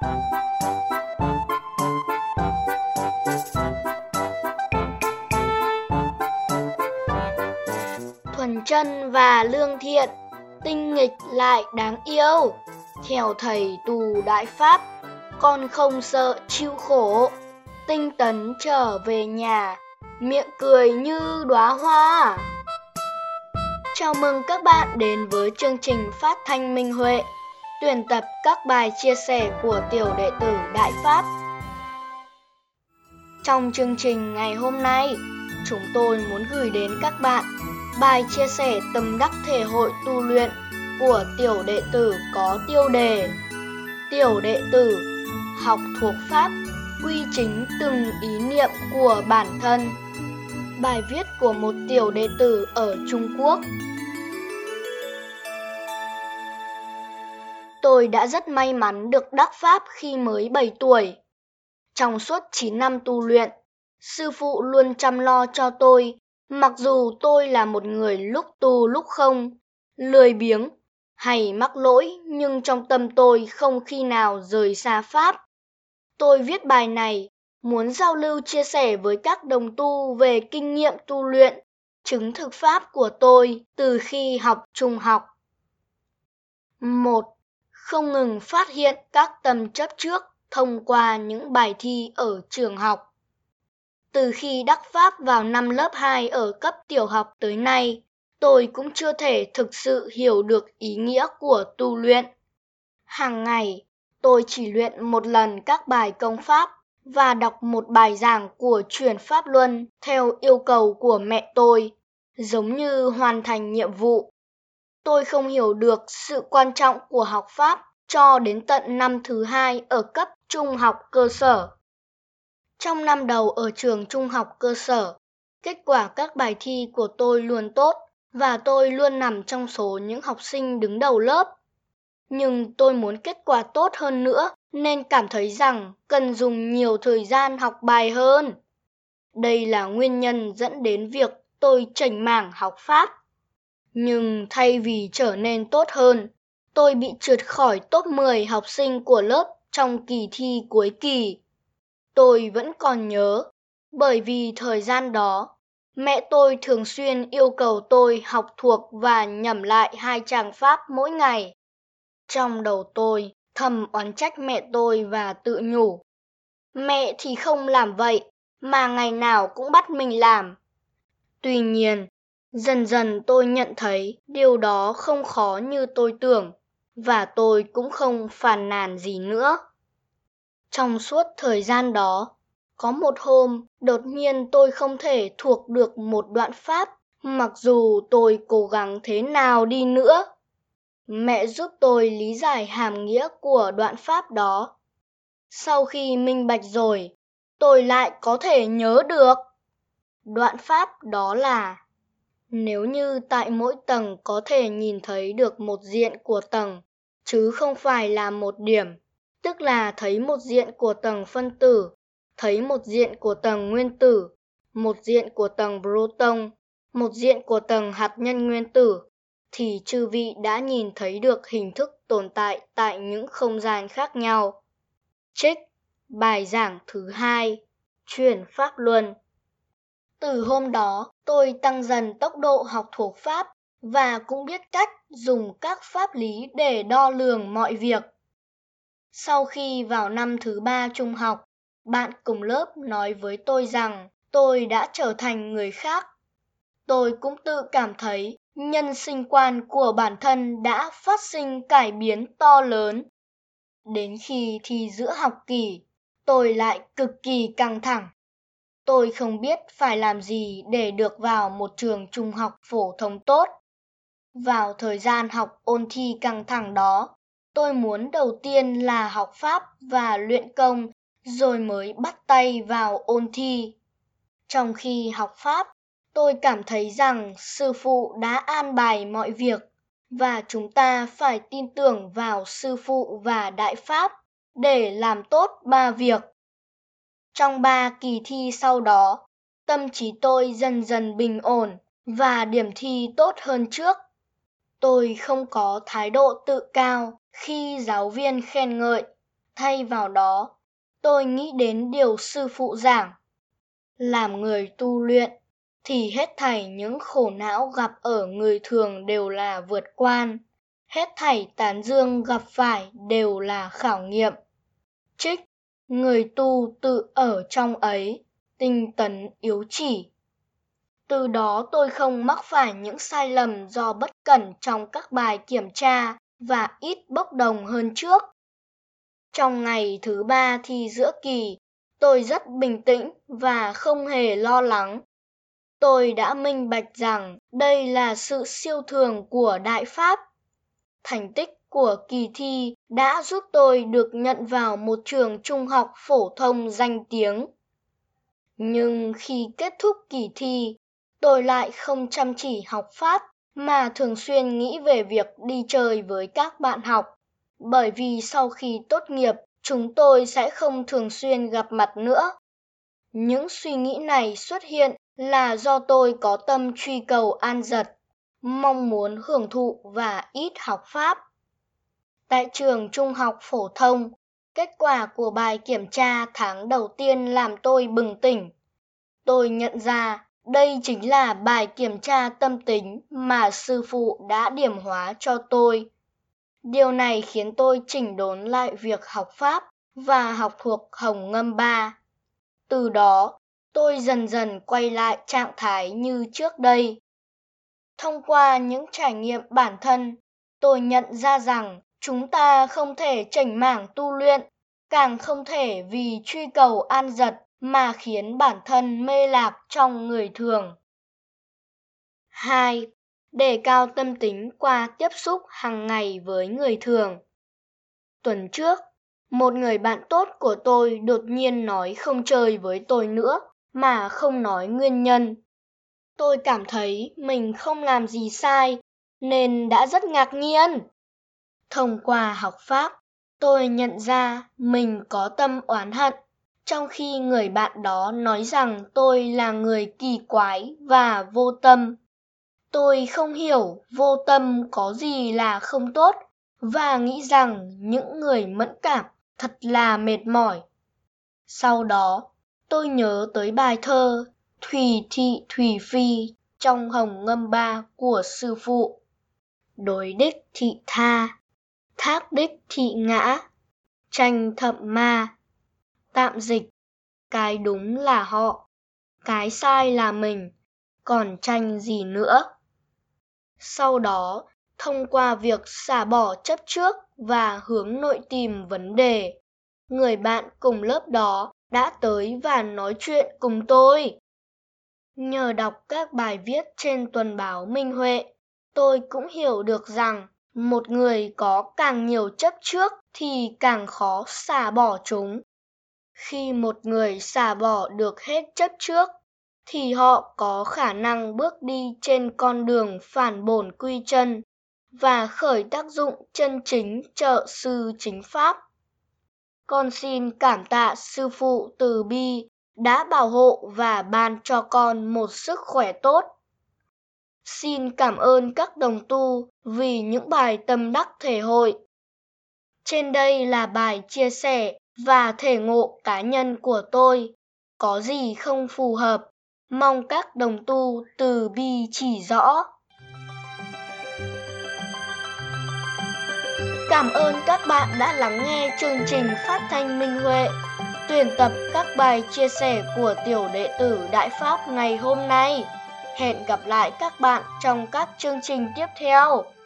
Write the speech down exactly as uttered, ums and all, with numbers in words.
Thuần chân và lương thiện, tinh nghịch lại đáng yêu. Theo thầy tù Đại Pháp, con không sợ chịu khổ. Tinh tấn trở về nhà, miệng cười như đóa hoa. Chào mừng các bạn đến với chương trình phát thanh Minh Huệ, tuyển tập các bài chia sẻ của tiểu đệ tử Đại Pháp. Trong chương trình ngày hôm nay, chúng tôi muốn gửi đến các bạn bài chia sẻ tâm đắc thể hội tu luyện của tiểu đệ tử có tiêu đề Tiểu đệ tử học thuộc Pháp, quy chính từng ý niệm của bản thân. Bài viết của một tiểu đệ tử ở Trung Quốc. Tôi đã rất may mắn được đắc Pháp khi mới bảy tuổi. Trong suốt chín năm tu luyện, sư phụ luôn chăm lo cho tôi, mặc dù tôi là một người lúc tu lúc không, lười biếng hay mắc lỗi, nhưng trong tâm tôi không khi nào rời xa Pháp. Tôi viết bài này muốn giao lưu chia sẻ với các đồng tu về kinh nghiệm tu luyện, chứng thực Pháp của tôi từ khi học trung học. một. Không ngừng phát hiện các tâm chấp trước thông qua những bài thi ở trường học. Từ khi đắc Pháp vào năm lớp hai ở cấp tiểu học tới nay, tôi cũng chưa thể thực sự hiểu được ý nghĩa của tu luyện. Hàng ngày, tôi chỉ luyện một lần các bài công pháp và đọc một bài giảng của Chuyển Pháp Luân theo yêu cầu của mẹ tôi, giống như hoàn thành nhiệm vụ. Tôi không hiểu được sự quan trọng của học Pháp cho đến tận năm thứ hai ở cấp trung học cơ sở. Trong năm đầu ở trường trung học cơ sở, kết quả các bài thi của tôi luôn tốt và tôi luôn nằm trong số những học sinh đứng đầu lớp. Nhưng tôi muốn kết quả tốt hơn nữa nên cảm thấy rằng cần dùng nhiều thời gian học bài hơn. Đây là nguyên nhân dẫn đến việc tôi chểnh mảng học Pháp. Nhưng thay vì trở nên tốt hơn, tôi bị trượt khỏi top mười học sinh của lớp trong kỳ thi cuối kỳ. Tôi vẫn còn nhớ, bởi vì thời gian đó, mẹ tôi thường xuyên yêu cầu tôi học thuộc và nhẩm lại hai trang Pháp mỗi ngày. Trong đầu tôi thầm oán trách mẹ tôi và tự nhủ. Mẹ thì không làm vậy, mà ngày nào cũng bắt mình làm. Tuy nhiên, dần dần tôi nhận thấy điều đó không khó như tôi tưởng, và tôi cũng không phàn nàn gì nữa. Trong suốt thời gian đó, có một hôm, đột nhiên tôi không thể thuộc được một đoạn Pháp, mặc dù tôi cố gắng thế nào đi nữa. Mẹ giúp tôi lý giải hàm nghĩa của đoạn Pháp đó. Sau khi minh bạch rồi, tôi lại có thể nhớ được. Đoạn Pháp đó là: nếu như tại mỗi tầng có thể nhìn thấy được một diện của tầng, chứ không phải là một điểm, tức là thấy một diện của tầng phân tử, thấy một diện của tầng nguyên tử, một diện của tầng proton, một diện của tầng hạt nhân nguyên tử, thì chư vị đã nhìn thấy được hình thức tồn tại tại những không gian khác nhau. Trích bài giảng thứ hai, Chuyển Pháp Luân. Từ hôm đó, tôi tăng dần tốc độ học thuộc Pháp và cũng biết cách dùng các pháp lý để đo lường mọi việc. Sau khi vào năm thứ ba trung học, bạn cùng lớp nói với tôi rằng tôi đã trở thành người khác. Tôi cũng tự cảm thấy nhân sinh quan của bản thân đã phát sinh cải biến to lớn. Đến khi thi giữa học kỳ, tôi lại cực kỳ căng thẳng. Tôi không biết phải làm gì để được vào một trường trung học phổ thông tốt. Vào thời gian học ôn thi căng thẳng đó, tôi muốn đầu tiên là học Pháp và luyện công, rồi mới bắt tay vào ôn thi. Trong khi học Pháp, tôi cảm thấy rằng sư phụ đã an bài mọi việc, và chúng ta phải tin tưởng vào sư phụ và Đại Pháp để làm tốt ba việc. Trong ba kỳ thi sau đó, tâm trí tôi dần dần bình ổn và điểm thi tốt hơn trước. Tôi không có thái độ tự cao khi giáo viên khen ngợi, Thay vào đó, tôi nghĩ đến điều sư phụ giảng. Làm người tu luyện thì hết thảy những khổ não gặp ở người thường đều là vượt quan, hết thảy tán dương gặp phải đều là khảo nghiệm. Trích, người tu tự ở trong ấy, tinh tấn yếu chỉ. Từ đó tôi không mắc phải những sai lầm do bất cẩn trong các bài kiểm tra và ít bốc đồng hơn trước. Trong ngày thứ ba thi giữa kỳ, tôi rất bình tĩnh và không hề lo lắng. Tôi đã minh bạch rằng đây là sự siêu thường của Đại Pháp. Thành tích của kỳ thi đã giúp tôi được nhận vào một trường trung học phổ thông danh tiếng. Nhưng khi kết thúc kỳ thi, tôi lại không chăm chỉ học Pháp mà thường xuyên nghĩ về việc đi chơi với các bạn học. Bởi vì sau khi tốt nghiệp, chúng tôi sẽ không thường xuyên gặp mặt nữa. Những suy nghĩ này xuất hiện là do tôi có tâm truy cầu an dật, mong muốn hưởng thụ và ít học Pháp. Tại trường trung học phổ thông, kết quả của bài kiểm tra tháng đầu tiên làm tôi bừng tỉnh. Tôi nhận ra đây chính là bài kiểm tra tâm tính mà sư phụ đã điểm hóa cho tôi. Điều này khiến tôi chỉnh đốn lại việc học Pháp và học thuộc Hồng Ngâm Ba. Từ đó, tôi dần dần quay lại trạng thái như trước đây. Thông qua những trải nghiệm bản thân, tôi nhận ra rằng chúng ta không thể chểnh mảng tu luyện, càng không thể vì truy cầu an dật mà khiến bản thân mê lạc trong người thường. hai. Đề cao tâm tính qua tiếp xúc hàng ngày với người thường. Tuần trước, một người bạn tốt của tôi đột nhiên nói không chơi với tôi nữa mà không nói nguyên nhân. Tôi cảm thấy mình không làm gì sai nên đã rất ngạc nhiên. Thông qua học Pháp, tôi nhận ra mình có tâm oán hận, trong khi người bạn đó nói rằng tôi là người kỳ quái và vô tâm. Tôi không hiểu vô tâm có gì là không tốt và nghĩ rằng những người mẫn cảm thật là mệt mỏi. Sau đó, tôi nhớ tới bài thơ Thùy Thị Thùy Phi trong Hồng Ngâm Ba của sư phụ. Đối đích thị tha, thác đích thị ngã, tranh thậm ma. Tạm dịch, cái đúng là họ, cái sai là mình, còn tranh gì nữa. Sau đó, thông qua việc xả bỏ chấp trước và hướng nội tìm vấn đề, người bạn cùng lớp đó đã tới và nói chuyện cùng tôi. Nhờ đọc các bài viết trên tuần báo Minh Huệ, tôi cũng hiểu được rằng một người có càng nhiều chấp trước thì càng khó xả bỏ chúng. Khi một người xả bỏ được hết chấp trước, thì họ có khả năng bước đi trên con đường phản bổn quy chân và khởi tác dụng chân chính trợ sư chính pháp. Con xin cảm tạ sư phụ từ bi đã bảo hộ và ban cho con một sức khỏe tốt. Xin cảm ơn các đồng tu vì những bài tâm đắc thể hội. Trên đây là bài chia sẻ và thể ngộ cá nhân của tôi. Có gì không phù hợp, mong các đồng tu từ bi chỉ rõ. Cảm ơn các bạn đã lắng nghe chương trình phát thanh Minh Huệ, tuyển tập các bài chia sẻ của tiểu đệ tử Đại Pháp ngày hôm nay. Hẹn gặp lại các bạn trong các chương trình tiếp theo.